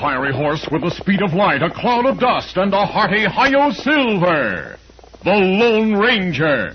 fiery horse with the speed of light, a cloud of dust, and a hearty Hi-Yo Silver, the Lone Ranger.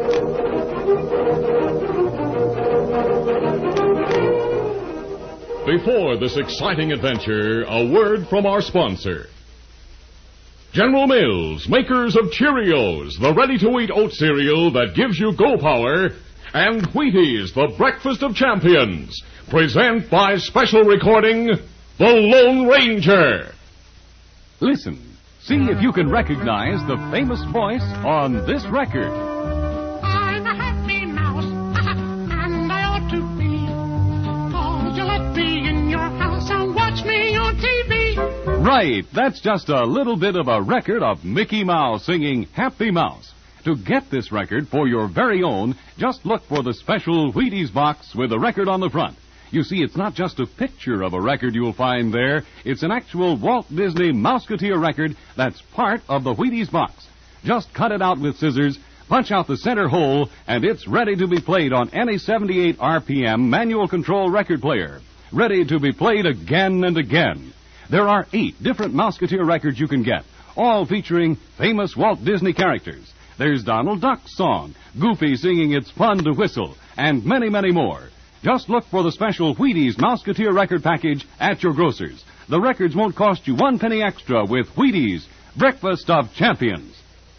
Before this exciting adventure, a word from our sponsor. General Mills, makers of Cheerios, the ready-to-eat oat cereal that gives you go power, and Wheaties, the breakfast of champions, present by special recording, The Lone Ranger. Listen, see if you can recognize the famous voice on this record. I'm a happy mouse, and I ought to be. 'Cause you let me in your house and watch me on TV. Right, that's just a little bit of a record of Mickey Mouse singing Happy Mouse. To get this record for your very own, just look for the special Wheaties box with the record on the front. You see, it's not just a picture of a record you'll find there. It's an actual Walt Disney Mouseketeer record that's part of the Wheaties box. Just cut it out with scissors, punch out the center hole, and it's ready to be played on any 78 RPM manual control record player. Ready to be played again and again. There are 8 different Mouseketeer records you can get, all featuring famous Walt Disney characters. There's Donald Duck's song, Goofy singing It's Fun to Whistle, and many, many more. Just look for the special Wheaties Mouseketeer record package at your grocer's. The records won't cost you 1 penny extra with Wheaties, Breakfast of Champions.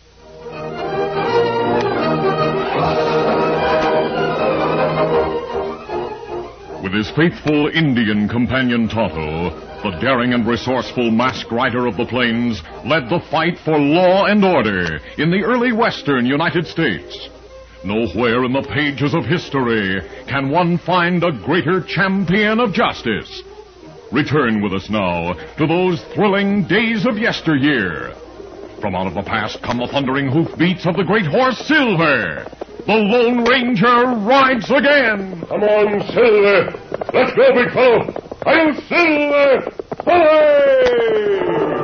With his faithful Indian companion Tonto, the daring and resourceful masked rider of the plains led the fight for law and order in the early western United States. Nowhere in the pages of history can one find a greater champion of justice. Return with us now to those thrilling days of yesteryear. From out of the past come the thundering hoofbeats of the great horse Silver. The Lone Ranger rides again. Come on, Silver. Let's go, big fellow. I'll Silver! Hooray!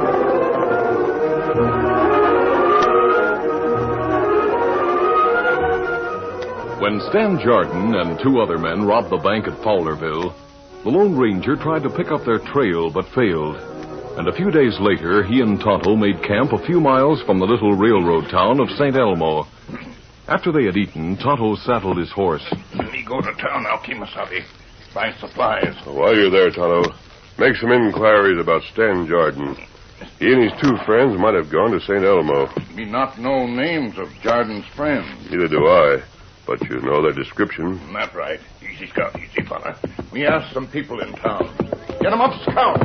When Stan Jardin and 2 other men robbed the bank at Fowlerville, the Lone Ranger tried to pick up their trail but failed. And a few days later, he and Tonto made camp a few miles from the little railroad town of St. Elmo. After they had eaten, Tonto saddled his horse. Let me go to town now, Kemosabe. Buy supplies. While you're there, Tonto, make some inquiries about Stan Jardin. He and his 2 friends might have gone to St. Elmo. Me not know names of Jardin's friends. Neither do I, but you know their description. That's right. Easy, Scout, easy, fella. We asked some people in town. Get 'em up, Scout.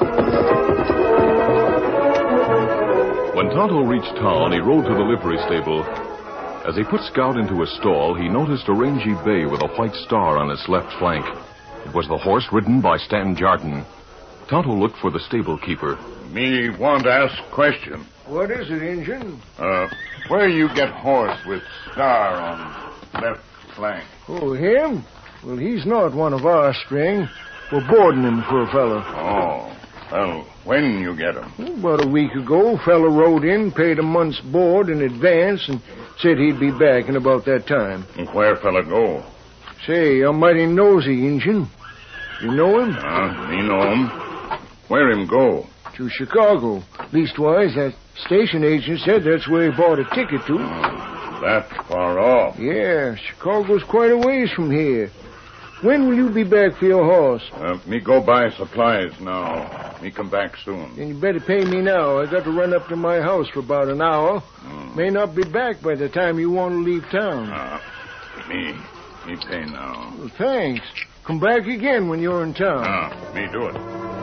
When Tonto reached town, he rode to the livery stable. As he put Scout into a stall, he noticed a rangy bay with a white star on its left flank. It was the horse ridden by Stan Jardin. Tonto looked for the stable keeper. Me want to ask question. What is it, Injun? Where you get horse with star on left flank? Oh, him? Well, he's not one of our string. We're boarding him for a fellow. Oh, well, when you get him? About a week ago, fella rode in, paid a month's board in advance, and said he'd be back in about that time. And where fella go? Say, you're mighty nosy, Injun. You know him? Me know him. Where him go? To Chicago. Leastwise, that station agent said that's where he bought a ticket to. That far off? Yeah, Chicago's quite a ways from here. When will you be back for your horse? Me go buy supplies now. Me come back soon. Then you better pay me now. I got to run up to my house for about an hour. May not be back by the time you want to leave town. Me pay now. Well, thanks. Come back again when you're in town. Me do it.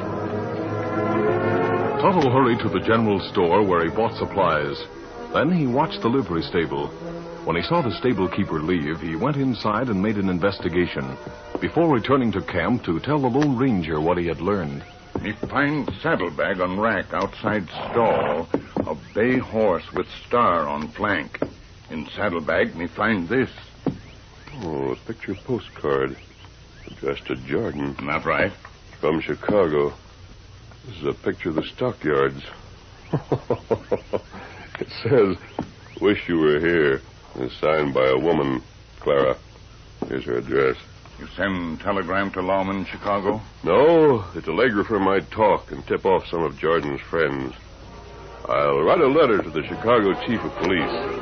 Tonto hurried to the general store where he bought supplies. Then he watched the livery stable. When he saw the stable keeper leave, he went inside and made an investigation before returning to camp to tell the Lone Ranger what he had learned. Me find saddlebag on rack outside stall. A bay horse with star on flank. In saddlebag, me find this. Oh, a picture postcard addressed to Jardin. Not right. From Chicago. This is a picture of the stockyards. It says, "Wish you were here." It's signed by a woman, Clara. Here's her address. You send telegram to lawman in Chicago? No, the telegrapher might talk and tip off some of Jordan's friends. I'll write a letter to the Chicago chief of police.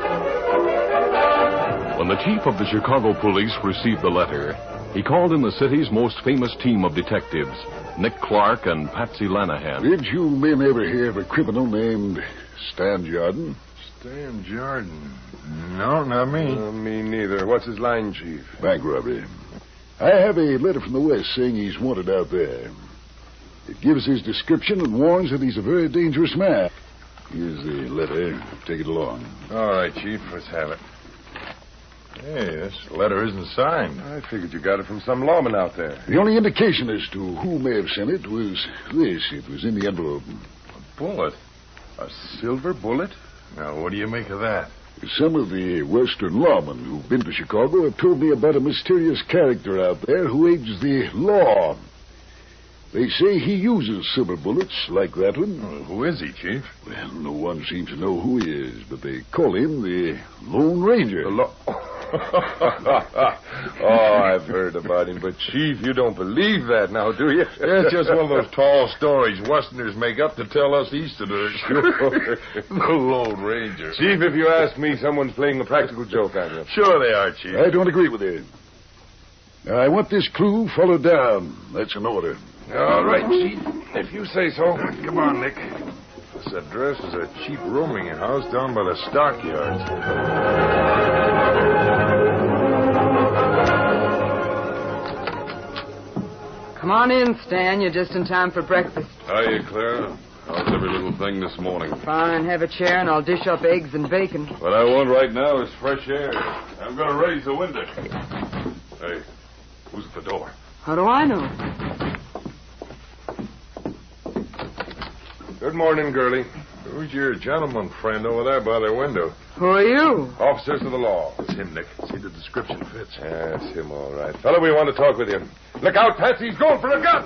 When the chief of the Chicago police received the letter, he called in the city's most famous team of detectives, Nick Clark and Patsy Lanahan. Did you men ever hear of a criminal named Stan Jordan? Stan Jordan? No, not me. Me neither. What's his line, Chief? Bank robbery. I have a letter from the West saying he's wanted out there. It gives his description and warns that he's a very dangerous man. Here's the letter. Take it along. All right, Chief. Let's have it. Hey, this letter isn't signed. I figured you got it from some lawman out there. The only indication as to who may have sent it was this. It was in the envelope. A bullet? A silver bullet? Now, what do you make of that? Some of the Western lawmen who've been to Chicago have told me about a mysterious character out there who aids the law. They say he uses silver bullets like that one. Well, who is he, Chief? Well, no one seems to know who he is, but they call him the Lone Ranger. Oh, I've heard about him, but, Chief, you don't believe that now, do you? It's just one of those tall stories Westerners make up to tell us Easterners. Sure. The Lone Ranger. Chief, if you ask me, someone's playing a practical joke on you. Sure they are, Chief. I don't agree with you. Now, I want this clue followed down. That's an order. All right, Chief. If you say so. Come on, Nick. This address is a cheap rooming house down by the stockyards. Come on in, Stan. You're just in time for breakfast. Hiya, Clara. How's every little thing this morning? Fine. Have a chair, and I'll dish up eggs and bacon. What I want right now is fresh air. I'm going to raise the window. Hey, who's at the door? How do I know? Good morning, girlie. Who's your gentleman friend over there by the window? Who are you? Officers of the law. It's him, Nick. See, the description fits. Yeah, it's him, all right. Fella, we want to talk with you. Look out, Patsy. He's going for a gun.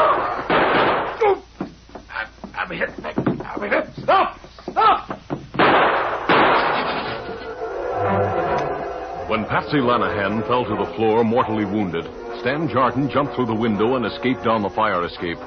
I'm hit, Nick. I'm hit. Stop! Stop! When Patsy Lanahan fell to the floor mortally wounded, Stan Jordan jumped through the window and escaped down the fire escape.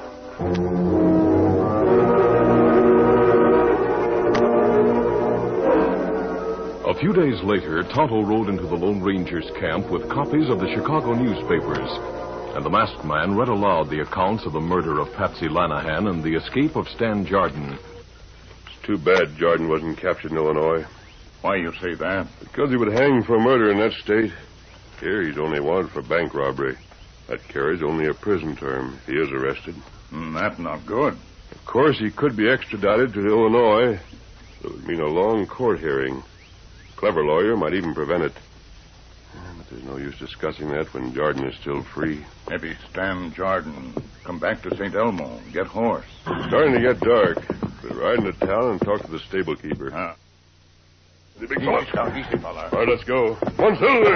A few days later, Tonto rode into the Lone Ranger's camp with copies of the Chicago newspapers, and the masked man read aloud the accounts of the murder of Patsy Lanahan and the escape of Stan Jordan. It's too bad Jordan wasn't captured in Illinois. Why you say that? Because he would hang for murder in that state. Here, he's only wanted for bank robbery. That carries only a prison term if he is arrested. That's not good. Of course, he could be extradited to Illinois. It would mean a long court hearing. A clever lawyer might even prevent it. But there's no use discussing that when Jordan is still free. Maybe Stan Jordan come back to St. Elmo, get horse. It's starting to get dark. We'll ride into town and talk to the stable keeper. The big fella. Easy, fella. All right, let's go. One silver.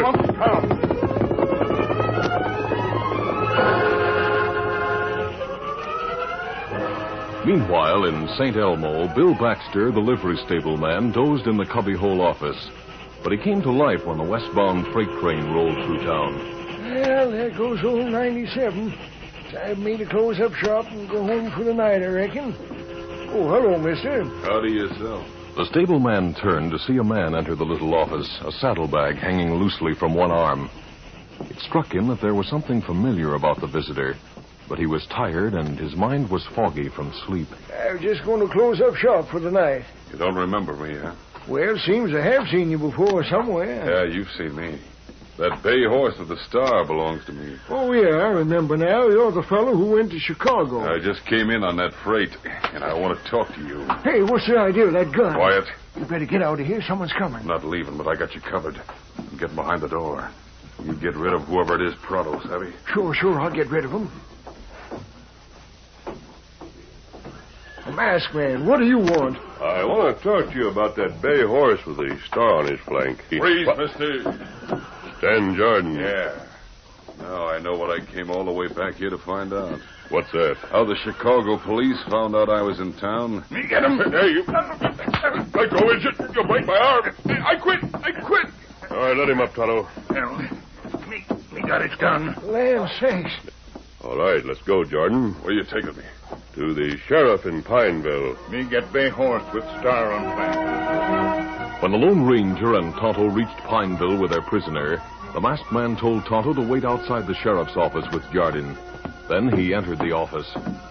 Meanwhile, in St. Elmo, Bill Baxter, the livery stable man, dozed in the cubbyhole office. But he came to life when the westbound freight train rolled through town. Well, there goes old 97. Time for me to close up shop and go home for the night, I reckon. Oh, hello, mister. Howdy yourself. The stableman turned to see a man enter the little office, a saddlebag hanging loosely from one arm. It struck him that there was something familiar about the visitor, but he was tired and his mind was foggy from sleep. I was just going to close up shop for the night. You don't remember me, huh? Well, seems I have seen you before somewhere. Yeah, you've seen me. That bay horse of the Star belongs to me. Oh, yeah, I remember now. You're the fellow who went to Chicago. I just came in on that freight, and I want to talk to you. Hey, what's the idea of that gun? Quiet. You better get out of here. Someone's coming. I'm not leaving, but I got you covered. I'm getting behind the door. You get rid of whoever it is pronto, savvy? Sure, I'll get rid of him. Masked man, what do you want? I want to talk to you about that bay horse with the star on his flank. Freeze, mister. Stan Jordan. Yeah. Now I know what I came all the way back here to find out. What's that? How the Chicago police found out I was in town. Me get him. Hey, you. Let go, Idjit. You break my arm. I quit. All right, let him up, Tonto. Well, me got his gun. Land sakes. All right, let's go, Jordan. Where you taking me? To the sheriff in Pineville. Me get bay horse with star on flank. When the Lone Ranger and Tonto reached Pineville with their prisoner, the masked man told Tonto to wait outside the sheriff's office with Jardine. Then he entered the office.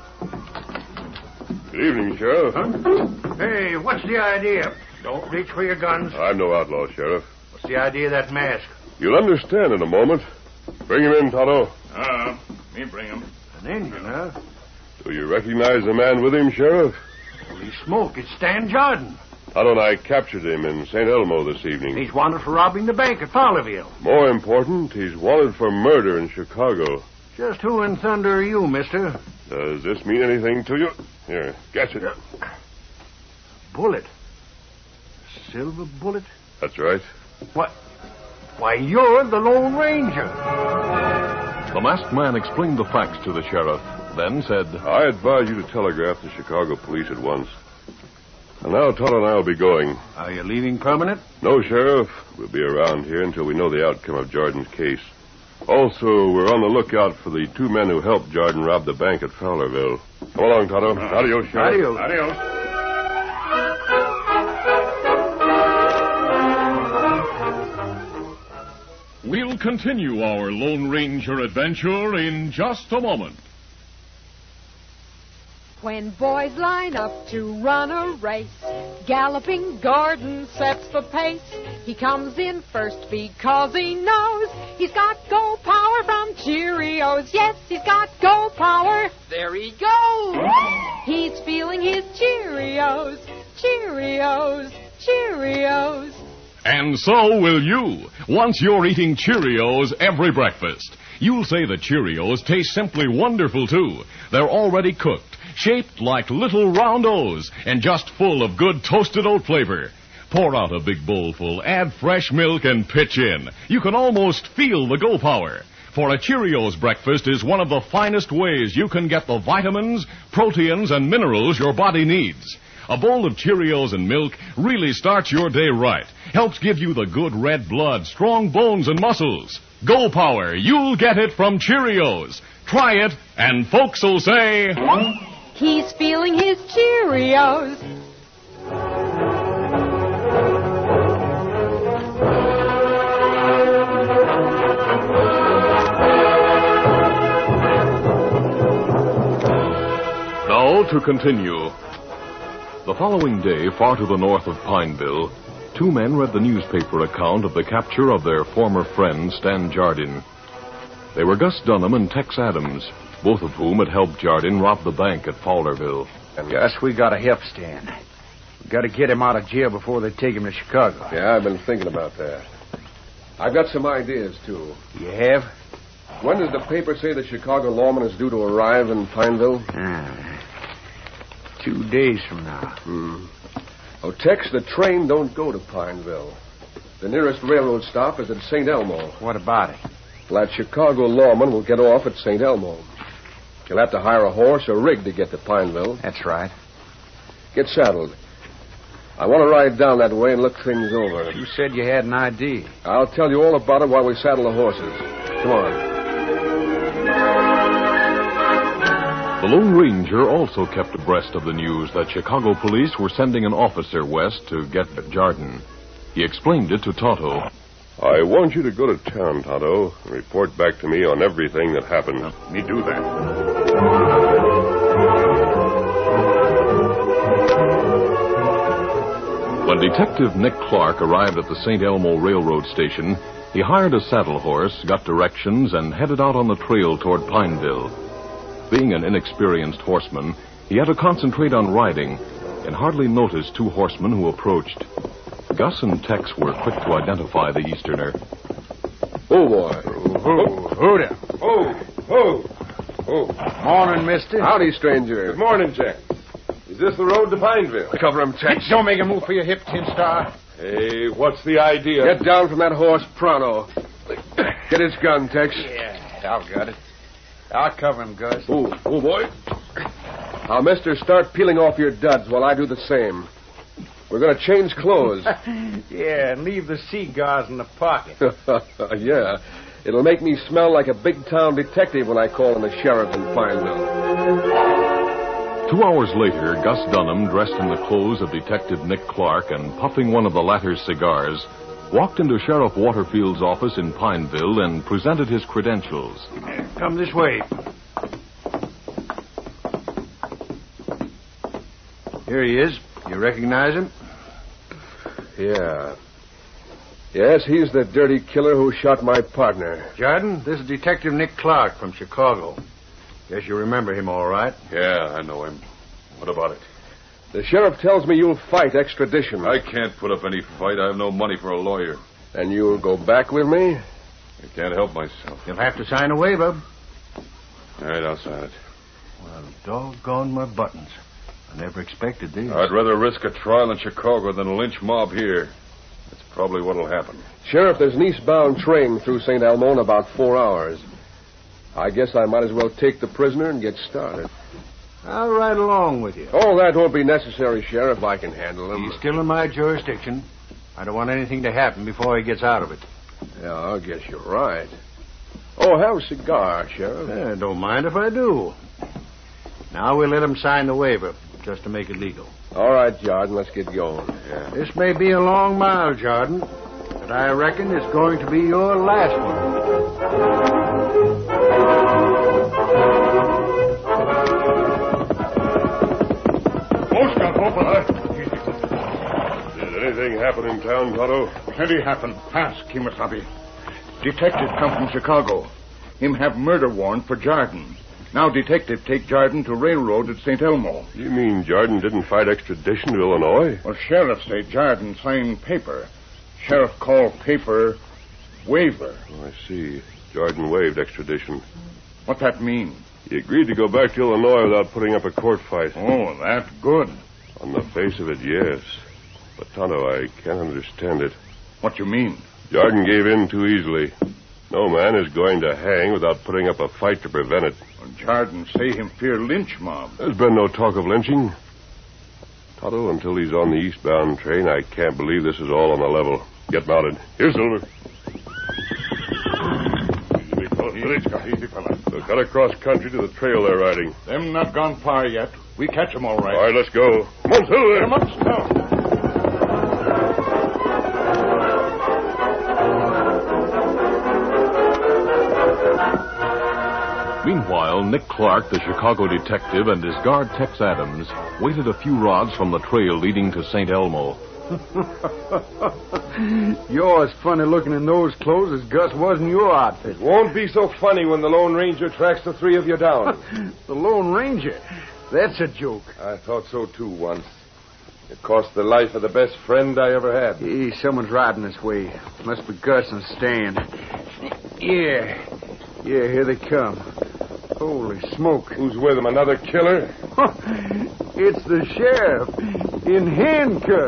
Good evening, Sheriff. Hey, what's the idea? Don't reach for your guns. I'm no outlaw, Sheriff. What's the idea of that mask? You'll understand in a moment. Bring him in, Tonto. Me bring him. An Indian, huh? Do you recognize the man with him, Sheriff? Holy smoke, it's Stan Jordan. Tonto and I captured him in St. Elmo this evening. He's wanted for robbing the bank at Fowlerville. More important, he's wanted for murder in Chicago. Just who in thunder are you, mister? Does this mean anything to you? Here, catch it. Bullet. Silver bullet? That's right. What? Why, you're the Lone Ranger. The masked man explained the facts to the sheriff, then said, I advise you to telegraph the Chicago police at once. And now Tonto and I will be going. Are you leaving permanent? No, Sheriff. We'll be around here until we know the outcome of Jordan's case. Also, we're on the lookout for the two men who helped Jordan rob the bank at Fowlerville. Come along, Tonto. Adios, Sheriff. Adios. We'll continue our Lone Ranger adventure in just a moment. When boys line up to run a race, Galloping Gordon sets the pace. He comes in first because he knows he's got go power from Cheerios. Yes, he's got go power. There he goes. He's feeling his Cheerios, Cheerios, Cheerios. And so will you, once you're eating Cheerios every breakfast. You'll say the Cheerios taste simply wonderful, too. They're already cooked, shaped like little round O's, and just full of good toasted oat flavor. Pour out a big bowlful, add fresh milk, and pitch in. You can almost feel the go power. For a Cheerios breakfast is one of the finest ways you can get the vitamins, proteins, and minerals your body needs. A bowl of Cheerios and milk really starts your day right. Helps give you the good red blood, strong bones, and muscles. Go Power, you'll get it from Cheerios. Try it, and folks will say, he's feeling his Cheerios. Now to continue. The following day, far to the north of Pineville, two men read the newspaper account of the capture of their former friend, Stan Jardine. They were Gus Dunham and Tex Adams, both of whom had helped Jardine rob the bank at Fowlerville. Gus, we got a help stand. We got to get him out of jail before they take him to Chicago. Yeah, I've been thinking about that. I've got some ideas, too. You have? When does the paper say the Chicago lawman is due to arrive in Pineville? 2 days from now. Oh, Tex, the train don't go to Pineville. The nearest railroad stop is at St. Elmo. What about it? Well, that Chicago lawman will get off at St. Elmo. He'll have to hire a horse or rig to get to Pineville. That's right. Get saddled. I want to ride down that way and look things over. You said you had an idea. I'll tell you all about it while we saddle the horses. Come on. The Lone Ranger also kept abreast of the news that Chicago police were sending an officer west to get Jardine. He explained it to Tonto. I want you to go to town, Tonto, and report back to me on everything that happened. Me do that. When Detective Nick Clark arrived at the St. Elmo Railroad Station, he hired a saddle horse, got directions, and headed out on the trail toward Pineville. Being an inexperienced horseman, he had to concentrate on riding and hardly noticed two horsemen who approached. Gus and Tex were quick to identify the Easterner. Oh, boy. Who there? Morning, mister. Howdy, stranger. Good morning, Jack. Is this the road to Pineville? Cover him, Tex. Don't make a move for your hip, Tin Star. Hey, what's the idea? Get down from that horse pronto. Get his gun, Tex. Yeah, I've got it. I'll cover him, Gus. Oh, boy. Now, mister, start peeling off your duds while I do the same. We're going to change clothes. Yeah, and leave the cigars in the pocket. Yeah. It'll make me smell like a big-town detective when I call in the sheriff in Pineville. 2 hours later, Gus Dunham, dressed in the clothes of Detective Nick Clark and puffing one of the latter's cigars, walked into Sheriff Waterfield's office in Pineville and presented his credentials. Come this way. Here he is. You recognize him? Yeah. Yes, he's the dirty killer who shot my partner. Jordan, this is Detective Nick Clark from Chicago. Guess you remember him all right. Yeah, I know him. What about it? The sheriff tells me you'll fight extradition. I can't put up any fight. I have no money for a lawyer. And you'll go back with me? I can't help myself. You'll have to sign a waiver. All right, I'll sign it. Well, doggone my buttons. I never expected this. I'd rather risk a trial in Chicago than a lynch mob here. That's probably what'll happen. Sheriff, there's an eastbound train through St. Elmo in about 4 hours. I guess I might as well take the prisoner and get started. I'll ride along with you. Oh, that won't be necessary, Sheriff. I can handle him. He's still in my jurisdiction. I don't want anything to happen before he gets out of it. Yeah, I guess you're right. Oh, have a cigar, Sheriff. Yeah, don't mind if I do. Now we'll let him sign the waiver, just to make it legal. All right, Jordan, let's get going. Yeah. This may be a long mile, Jordan, but I reckon it's going to be your last one. Did anything happen in town, Tonto? Plenty happen. Ask Kimasabi. Detective come from Chicago. Him have murder warrant for Jordan. Now detective take Jordan to railroad at St. Elmo. You mean Jordan didn't fight extradition to Illinois? Well, sheriff say Jordan signed paper. Sheriff call paper waiver. Oh, I see. Jordan waived extradition. What that mean? He agreed to go back to Illinois without putting up a court fight. Oh, that good. On the face of it, yes. But, Tonto, I can't understand it. What you mean? Jordan gave in too easily. No man is going to hang without putting up a fight to prevent it. Well, Jordan say him fear lynch mob. There's been no talk of lynching. Tonto, until he's on the eastbound train, I can't believe this is all on the level. Get mounted. Here, Silver. Easy, fella. We'll cut across country to the trail they're riding. Them not gone far yet. We catch them all right. All right, let's go. Come on, Silver. Come on, now. Meanwhile, Nick Clark, the Chicago detective, and his guard, Tex Adams, waited a few rods from the trail leading to St. Elmo. You're as funny looking in those clothes as Gus was in your outfit. It won't be so funny when the Lone Ranger tracks the three of you down. The Lone Ranger? That's a joke. I thought so, too, once. It cost the life of the best friend I ever had. Hey, someone's riding this way. Must be Gus and Stan. Yeah, here they come. Holy smoke. Who's with him, another killer? It's the sheriff in handcuffs.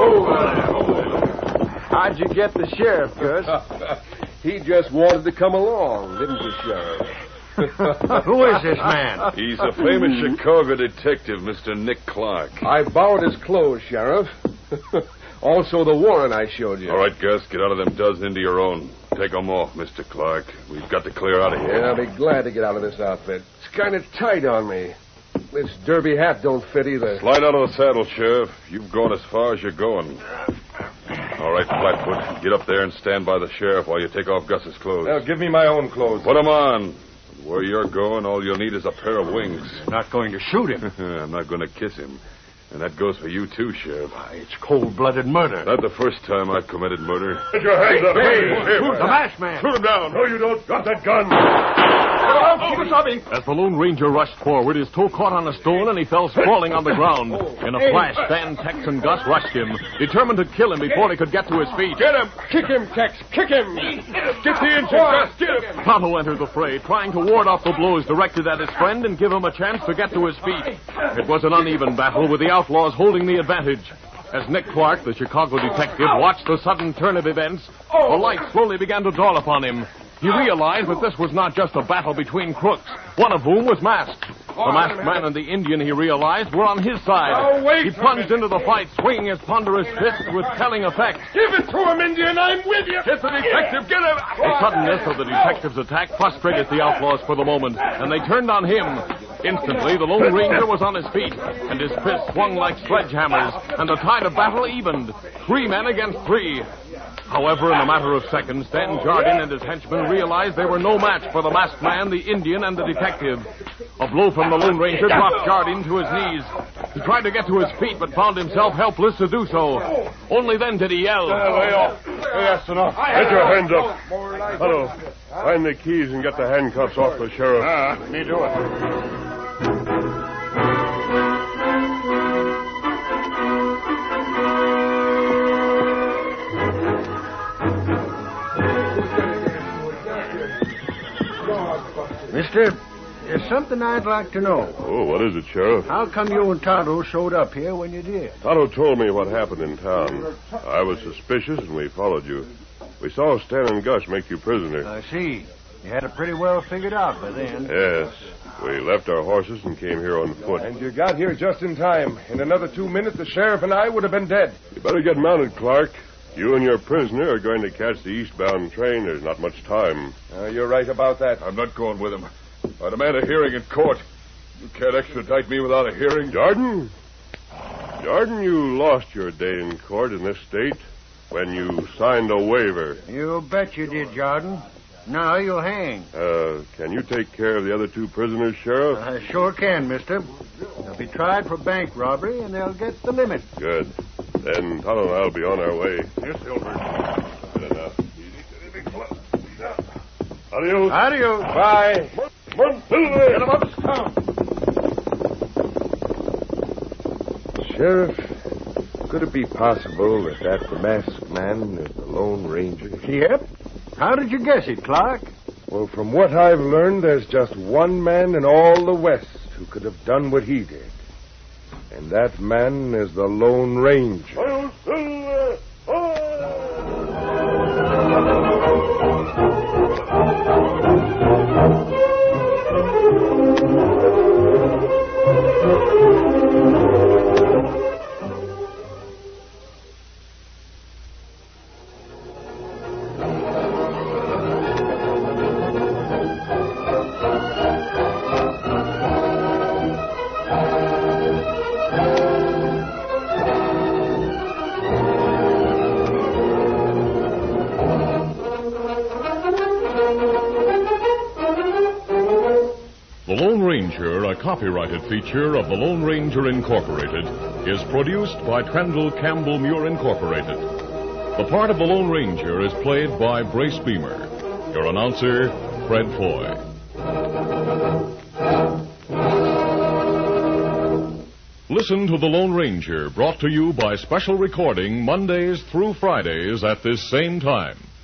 How'd you get the sheriff, Gus? He just wanted to come along, didn't you, Sheriff? Who is this man? He's a famous Chicago detective, Mr. Nick Clark. I borrowed his clothes, Sheriff. Also the warrant I showed you. All right, Gus, get out of them dozen into your own. Take them off, Mr. Clark. We've got to clear out of here. Yeah, I'll be glad to get out of this outfit. It's kind of tight on me. This derby hat don't fit either. Slide out of the saddle, Sheriff. You've gone as far as you're going. All right, Flatfoot, get up there and stand by the sheriff while you take off Gus's clothes. Now, give me my own clothes. Put them on. Where you're going, all you'll need is a pair of wings. Not going to shoot him. I'm not going to kiss him. And that goes for you, too, Sheriff. It's cold-blooded murder. Not the first time I've committed murder. Put your hands up. Hey, who's the masked man? Shoot him down. No, you don't. Drop that gun. As the Lone Ranger rushed forward, his toe caught on a stone and he fell sprawling on the ground. In a flash, Stan, Tex, and Gus rushed him, determined to kill him before he could get to his feet. Get him! Kick him, Tex! Kick him! Get the engine, Gus! Get him! Tonto entered the fray, trying to ward off the blows directed at his friend and give him a chance to get to his feet. It was an uneven battle, with the outlaws holding the advantage. As Nick Clark, the Chicago detective, watched the sudden turn of events, the light slowly began to dawn upon him. He realized that this was not just a battle between crooks, one of whom was masked. The masked man and the Indian, he realized, were on his side. Oh, wait He a plunged minute. into the fight, swinging his ponderous fist with telling effect. Give it to him, Indian. I'm with you. Hit the detective. Get him. The suddenness of the detective's attack frustrated the outlaws for the moment, and they turned on him. Instantly, the Lone Ranger was on his feet, and his fists swung like sledgehammers, and the tide of battle evened. 3 men against 3. However, in a matter of seconds, Stan Jardine and his henchmen realized they were no match for the masked man, the Indian, and the detective. A blow from the Lone Ranger dropped Jardine to his knees. He tried to get to his feet, but found himself helpless to do so. Only then did he yell. Lay off. That's enough. Get your hands up. Hello. Find the keys and get the handcuffs off the sheriff. Me do it. Mister, there's something I'd like to know. Oh, what is it, Sheriff? How come you and Tonto showed up here when you did? Tonto told me what happened in town. I was suspicious, and we followed you. We saw Stan and Gus make you prisoner. I see. You had it pretty well figured out by then. Yes. We left our horses and came here on foot. And you got here just in time. In another 2 minutes, the sheriff and I would have been dead. You better get mounted, Clark. You and your prisoner are going to catch the eastbound train. There's not much time. You're right about that. I'm not going with him. I demand a hearing in court. You can't extradite me without a hearing. Jordan? Jordan, you lost your day in court in this state when you signed a waiver. You bet you did, Jordan. Now you'll hang. Can you take care of the other 2 prisoners, Sheriff? I sure can, mister. They'll be tried for bank robbery, and they'll get the limit. Good. Then Tonto and I'll be on our way. Yes, Silver. Good enough. Adios. Adios. Bye. Silver! Get him up, Sheriff, could it be possible that the masked man is the Lone Ranger? Yep. How did you guess it, Clark? Well, from what I've learned, there's just one man in all the West who could have done what he did. And that man is the Lone Ranger. Silver! The Lone Ranger, a copyrighted feature of the Lone Ranger Incorporated, is produced by Trendle Campbell Muir Incorporated. The part of the Lone Ranger is played by Brace Beamer. Your announcer, Fred Foy. Listen to The Lone Ranger, brought to you by special recording Mondays through Fridays at this same time.